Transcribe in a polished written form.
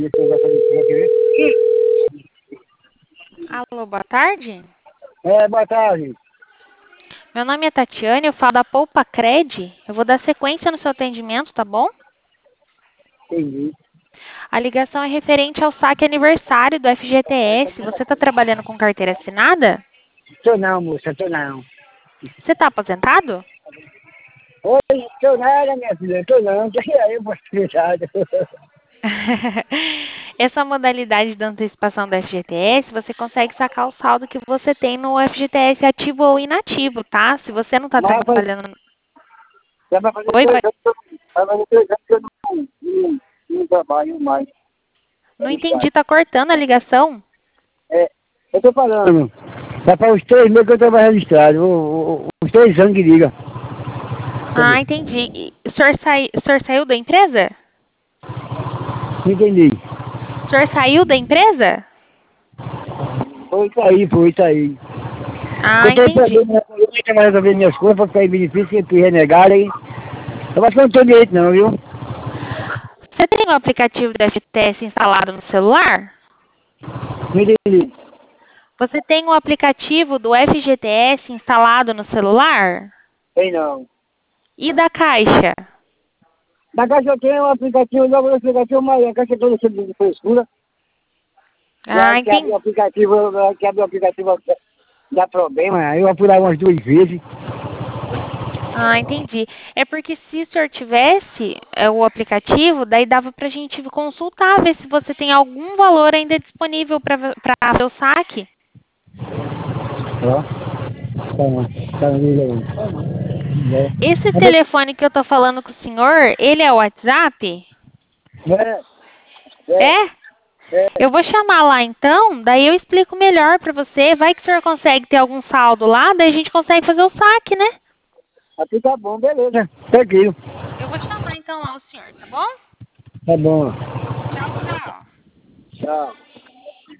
Alô, boa tarde. Boa tarde. Meu nome é Tatiane, eu falo da Poupa Cred. Eu vou dar sequência no seu atendimento, tá bom? Entendi. A ligação é referente ao saque aniversário do FGTS. Você está trabalhando com carteira assinada? Tô não, moça, tô não. Você está aposentado? Oi, tô nada, minha filha, tô não. Que aí eu vou explicar. Essa modalidade da antecipação do FGTS, você consegue sacar o saldo que você tem no FGTS ativo ou inativo, tá? Se você não está Mas trabalhando... já vai fazer Oi, 3 anos que eu não trabalho mais. não entendi, tá cortando a ligação? Eu tô falando. Já faz uns 3 meses que eu tô mais registrado. Uns 3 anos que diga. Ah, entendi. E o senhor saiu da empresa? Não entendi. O senhor saiu da empresa? Foi isso aí. Ah, Eu tô entendi. perdendo minha colônia, mas resolver minhas coisas, pra ficar em benefício, que renegaram aí. Eu acho que eu não tenho direito não, viu? Você tem o aplicativo do FGTS instalado no celular? Não entendi. Você tem o aplicativo do FGTS instalado no celular? Tem não. E da Caixa? Na caixa eu tenho um aplicativo, logo no aplicativo, mas a caixa toda sempre de frescura. Na Ah, hora que abre o entendi. aplicativo, na hora que abre o aplicativo dá problema, aí eu apurar umas 2 vezes. Ah, entendi. É porque se o senhor tivesse o aplicativo, daí dava pra gente consultar, ver se você tem algum valor ainda disponível para o saque. Ó, tá na liga aí. Esse telefone que eu tô falando com o senhor, ele é o WhatsApp? É, É? é. Eu vou chamar lá então, daí eu explico melhor pra você. Vai que o senhor consegue ter algum saldo lá, daí a gente consegue fazer o saque, né? Aqui tá bom, beleza. Tranquilo. Eu vou chamar então lá o senhor, tá bom? Tá bom. Tchau, tchau. Tchau.